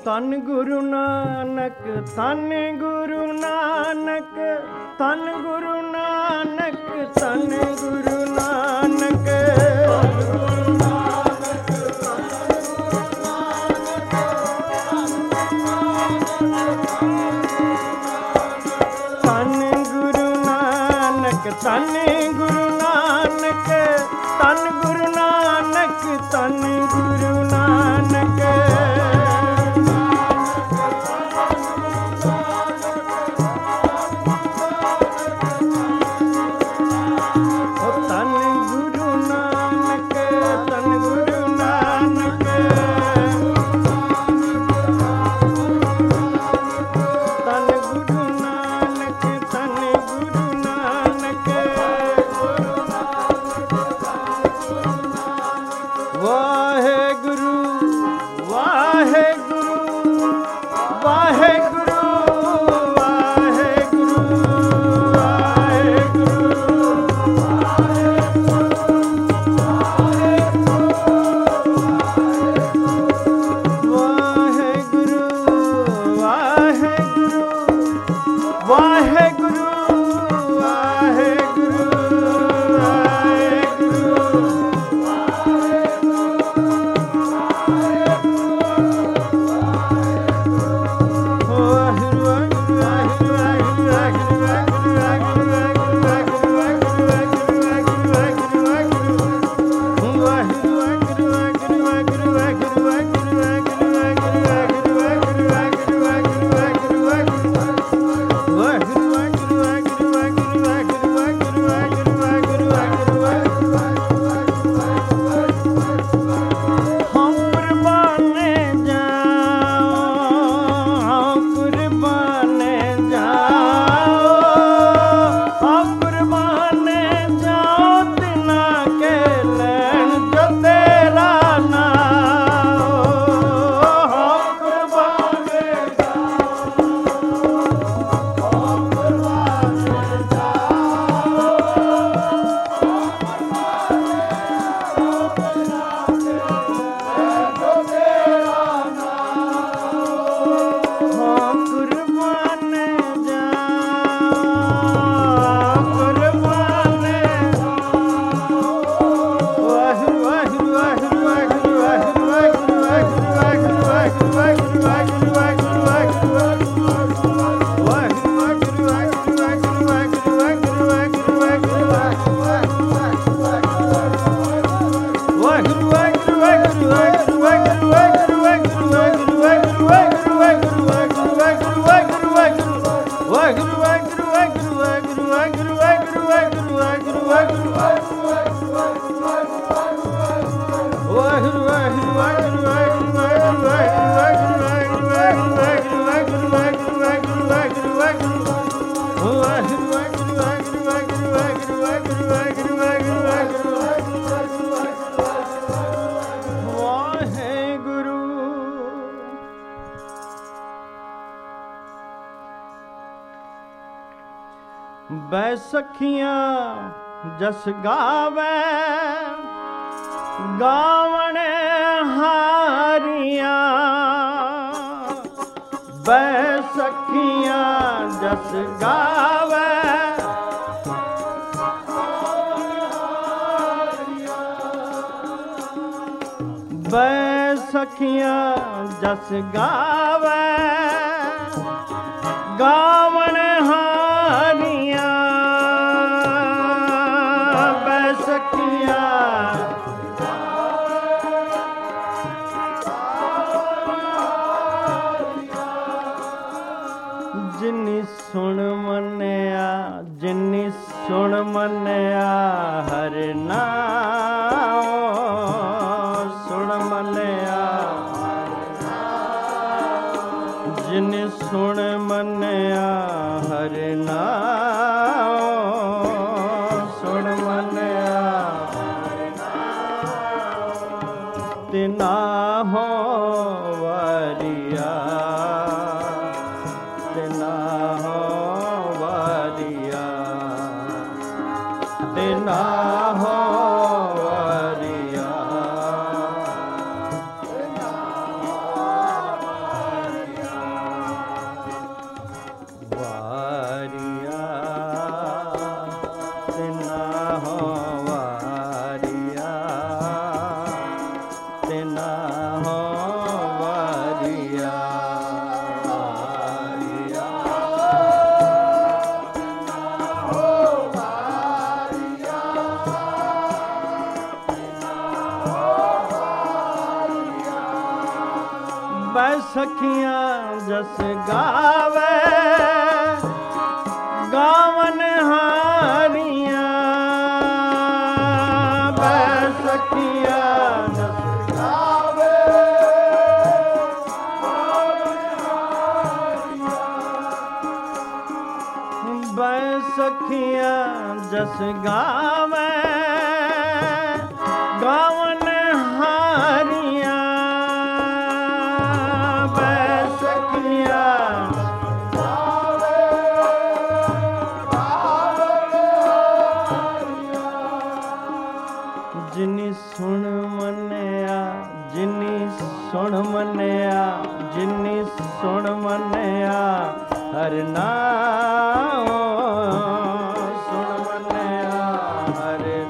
ਧੰਨ ਗੁਰੂ ਨਾਨਕ, ਧੰਨ ਗੁਰੂ ਨਾਨਕ, ਧੰਨ ਗੁਰੂ ਨਾਨਕ, ਧੰਨ ਗੁਰੂ ਨਾਨਕ, ਧੰਨ ਗੁਰੂ ਨਾਨਕ, ਧੰਨ ਗੁਰੂ ਨਾਨਕ, ਧੰਨ ਗੁਰੂ ਨਾਨਕ, ਧੰਨ ਗੁਰੂ ਨਾਨਕ, ਬੈਸਖੀਆਂ ਜਸ ਗਾਵੇ ਗਾਵਣ ਹਾਰੀਆਂ, ਬੈਸਖੀਆਂ ਜਸ ਗਾਵੇ ਬੈਸਖੀਆਂ ਜਸ ਗਾਵੇ ਗਾਵਣ ਹਾਰੀਆਂ, ਬੈਸਖੀਆਂ ਜਿਨੀ ਸੁਣ ਮੰਨਿਆ, ਜਿਨੀ ਸੁਣ ਮੰਨਿਆ ਹਰਿ ਨਾਮ, ਸੁਣ ਮੰਨਿਆ ਜਿਨੀ ਸੁਣ ਮੰਨਿਆ ਹਰਿ ਨਾਮ, ਸੁਣ ਮੰਨਿਆ ਤਿਨਾ ਹੋ ਵਾਰੀਆ, ਤਿਨਾ ਹੋ ਵਾਰੀਆ, ਤਿਨਾ ਹੋ ਵਾਰੀਆ, ਬੈ ਸਖੀਆਂ ਜਸ ਗਾਵੇ ਗਾਵਨ ਹਾਰੀਆਂ ਬੈ ਸਖੀਆਂ ਜਸ ਗਾਵੇ ਬੈ ਸਖੀਆਂ ਜਸ ਗਾਵੇ ਗਾਵਨ ਹਾਰੀਆਂ ਬੈ ਸਖੀਆਂ ਜਿਨੀ ਸੁਣ ਮੰਨਿਆ ਜਿਨੀ ਸੁਣ ਮੰਨਿਆ ਜਿਨੀ ਸੁਣ ਮੰਨਿਆ ਹਰਿ ਨਾਮ ਸੁਣ ਮੰਨਿਆ ਹਰਿ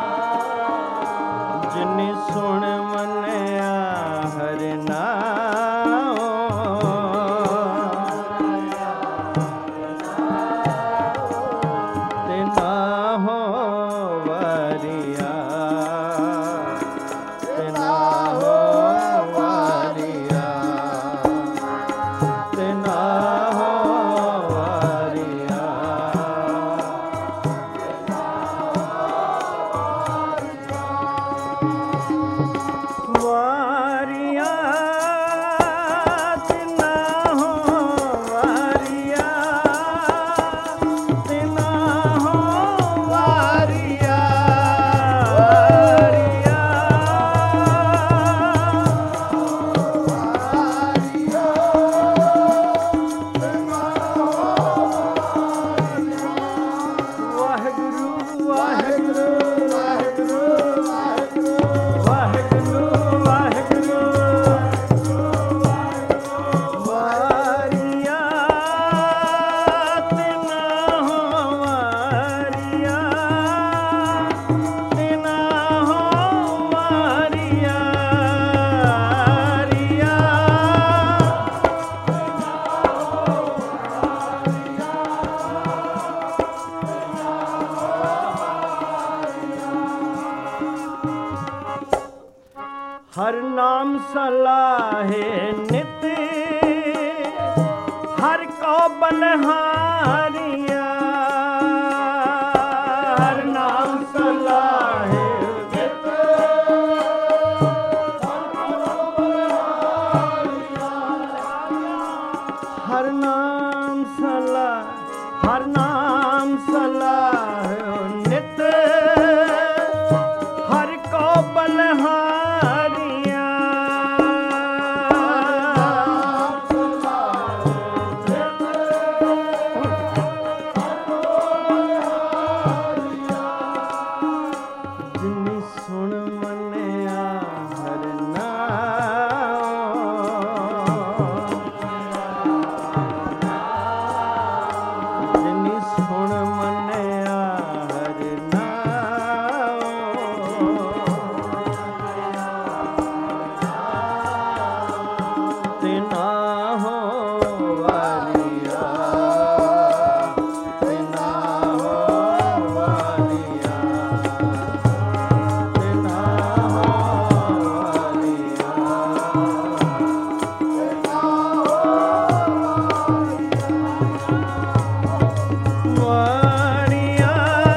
ਨਾਮ ਜਿਨੀ ਸੁਣ ਮੰਨਿਆ ਹਰਿ ਨਾਮ ਤੇ ਨਾ ਹੋ ਵਰਿਆ ਤੇ ਨਾ ਹੋ ਵਰਿਆ ਤੇ ਨਾ ਹੋ ਵਰਿਆ ਵਾਰੀਆਂ ਤੇ ਨਾ ਹੋ ਵਾਰੀਆਂ ਤੇ ਨਾ ਹੋ ਵਾਰੀਆਂ ਵਾਹਿਗੁਰੂ ਵਾਹਿਗੁਰੂ ਵਾਹਿਗੁਰੂ ਵਾਹਿਗੁਰੂ ਵਾਹਿਗੁਰੂ ਵਾਰੀਆਂ ਤੇ ਨਾ ਹੋ ਵਾਰੀਆਂ ਤੇ ਨਾ ਹੋ ਵਾਰੀਆਂ ਹਰ ਨਾਮ ਸਲਾਹੇ ਨਿਤ ਹਰ ਕੋ ਬਨਹਾਰੀਆਂ ਹਰ ਨਾਮ ਸਲਾਹੇ ਨਿਤ ਹਰ ਨਾਮ ਸਲਾਹ ਹਰ ਨਾਮ ਸਲਾਹ ਨਿਤ ਹਰ ਕੋ ਬਨਹਾਰੀਆਂ ਜਿਨੀ ਸੁਣ ਮੰਨਿਆ ਹਰਿ ਨਾਮ ਜਿਨੀ ਸੁਣ ਮੰਨਿਆ ਹਰਿ ਨਾਮ ਤੇ ਨਾ ਹੋ ਵਾਰੀਆ ਤੇ ਨਾ ਹੋ ਵਾਰੀਆ ਤੇ ਨਾ ਹੋ ਵਾਰੀਆ ਵਾਰੀਆਂ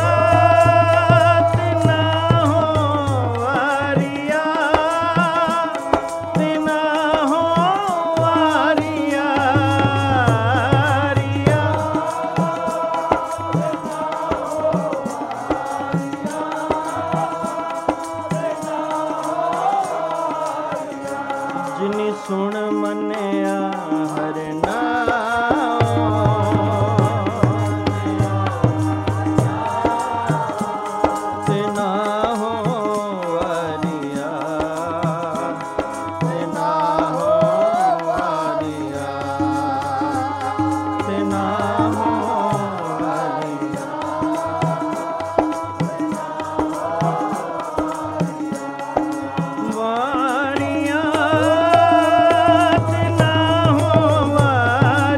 ਤੇ ਨਾ ਹੋ ਵਾਰੀਆਂ ਤੇ ਨਾ ਹੋ ਵਾਰੀਆਂ ਜਿਨੀ ਸੁਣ ਮੰਨਿਆ ਹਰਿ ਨਾਮ ਤੇ ਨਾ ਹੋ ਵਾਰੀਆ ਤੇ ਨਾ ਹੋ ਵਾਰੀਆ ਤੇ ਨਾ ਹੋ ਵਾਰੀਆ ਵਾਰੀਆਂ ਤੇ ਨਾ ਹੋ ਵਾਰੀਆਂ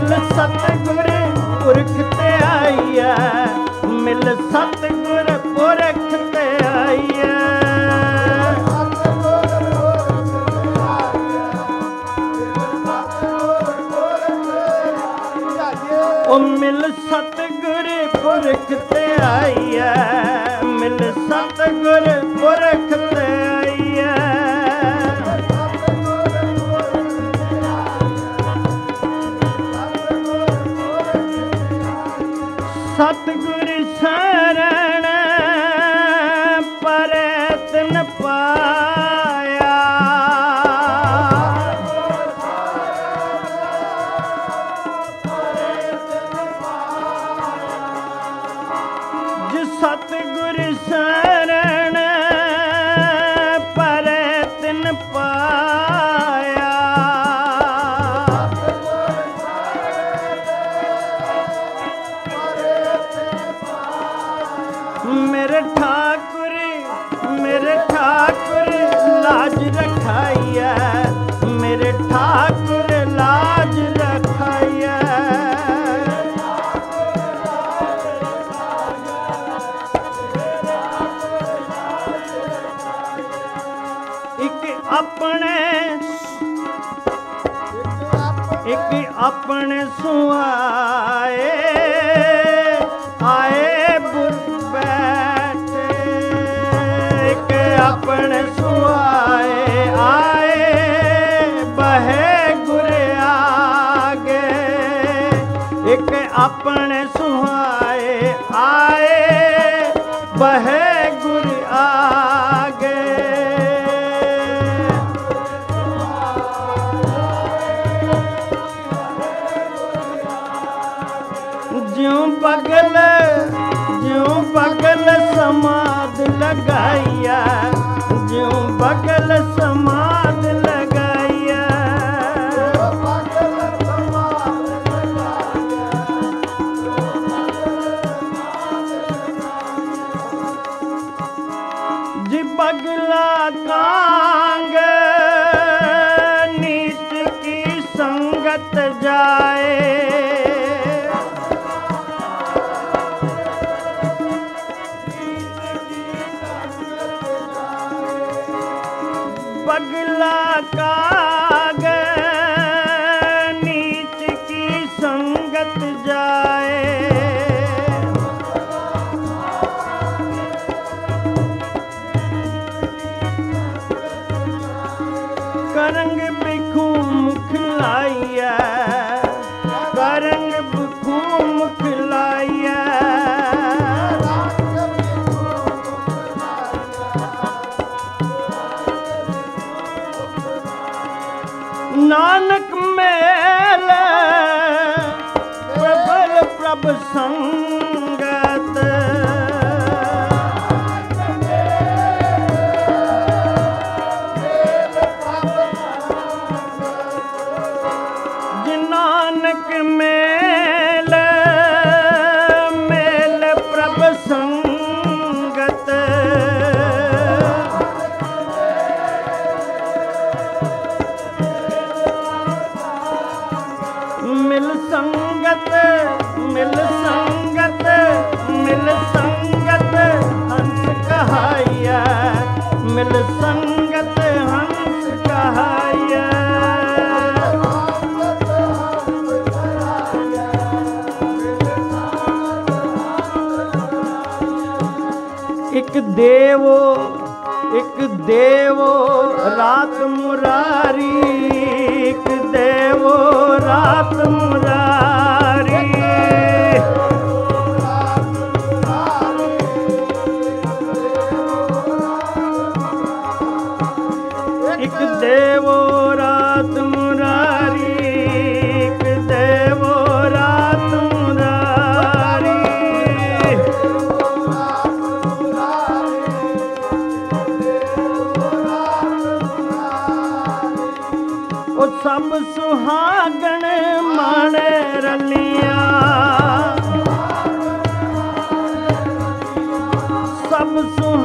ਮਿਲ ਸਤਿਗੁਰ ਪੁਰਖ ਤੇ ਆਈਐ, ਮਿਲ ਸਤਿਗੁਰ ਪੁਰਖ ਤੇ ਆਈਐ। ਓ ਮਿਲ ਸਤਿਗੁਰ ਪੁਰਖ ਤੇ ਆਈਐ, ਮਿਲ ਸਤਿਗੁਰ ਪੁਰਖ ਤੇ ਆਈਐ। ਸਤਿਗੁਰ ਸ਼ਰਨ ਪਰੈ ਤਿਨ ਪਾਇਆ, ਜਿਸ ਸਤਿਗੁਰ ਸ਼ਰਨ ਪਰੈ ਤਿਨ ਪਾਇਆ। ਮੇਰੇ ਠਾकुर ਲਾਜ ਰਖਾਈਐ, ਮੇਰੇ ਠਾकुर ਲਾਜ ਰਖਾਈਐ। ਇੱਕ ਆਪਣੇ ਸੁਆਏ ਆਏ ਬੁਰ ਬੈਠੇ, ਇੱਕ ਆਪਣੇ ਸੁਆਏ ਆਏ ਬਹਿ ਗੁਰ ਆਗੇ, ਇੱਕ ਆਪਣੇ ਸੁਆਏ ਆਏ ਬਹਿ ਗੁਰ ਆਗੇ। ਜਿਉਂ ਬਗਲ ਸਮਾਧ ਲਗਾਈਆ, ਜਿਉਂ ਬਗਲ ਸਮਾਧ ਲਗਾਈਆ। ਜੀ ਬਗਲਾ ਕਾਂਗ ਨੀਚ ਕੀ ਸੰਗਤ ਜਾਏ, बगला काग नीच की संगत जाए। करंग बिखू मुख लाइया, करंग बिखू मुख लाइया। नानक मेल प्रबल प्रभ संगत, नानक मेल मेल प्रभ संगत। मिल संगत मिल संगत मिल संगत हंस कहाइया, मिल संगत हंस कहाइया। एक देवो रात मुरारी, एक देवो रात मुरारी। एक देवो रात मुरारी, एक देवो रात मुरारी। ओ सब सुहागण माने रलिया, सब सुहागण